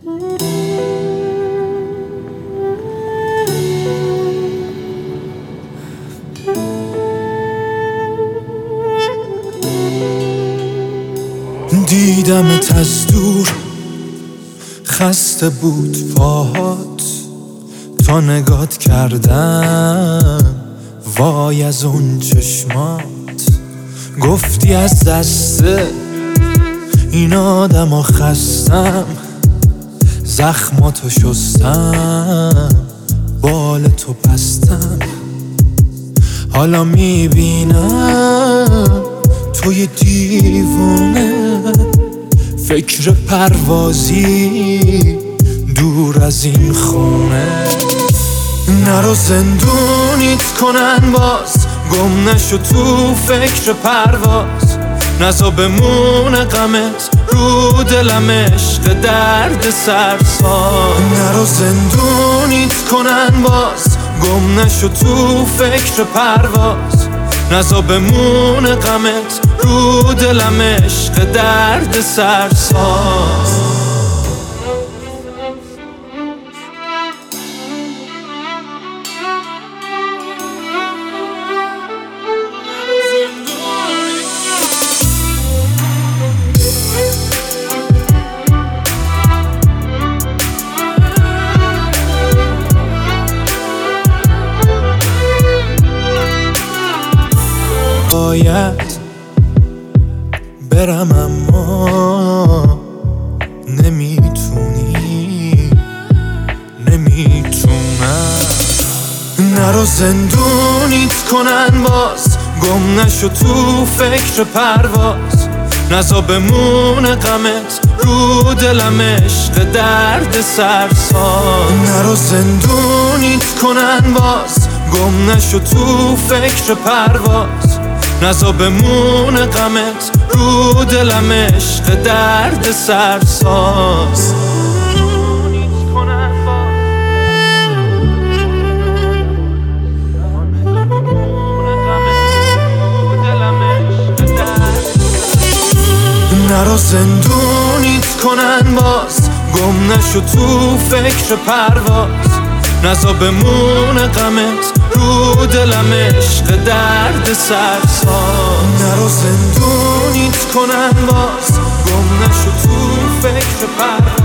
دیدمت از دور، خسته بود پاهات تا نگات کردم. وای از اون چشمات، گفتی از دست این آدم خستم. زخماتو شستم، بال تو بستم. حالا میبینم توی دیوونه، فکر پروازی دور از این خونه. نرو زندونیت کنن باز، گم نشو تو فکر پرواز. نزا بمونه غمت رو دلم، عشق درد سرساز. نرو زندونیت کنن باز، گم نشو تو فکر پرواز. نزا بمونه غمت رو دلم، عشق درد سرساز. باید برم اما نمیتونی، نمیتونم. نرو زندونیت کنن باز، گم نشو تو فکر پرواز. نزا بمونه غمت رو دلم، عشق درد سرساز. نرو زندونیت کنن باز، گم نشو تو فکر پرواز. نزا بمونه غمت رو دلم، عشق درد سرساز. نرو زندونیت کنن باز، گم نشو تو فکر پرواز. نزا بمونه غمت رو دلم، عشق درد سرساز. نرو زندونیت کنن باز، گم نشو تو فکر پرواز.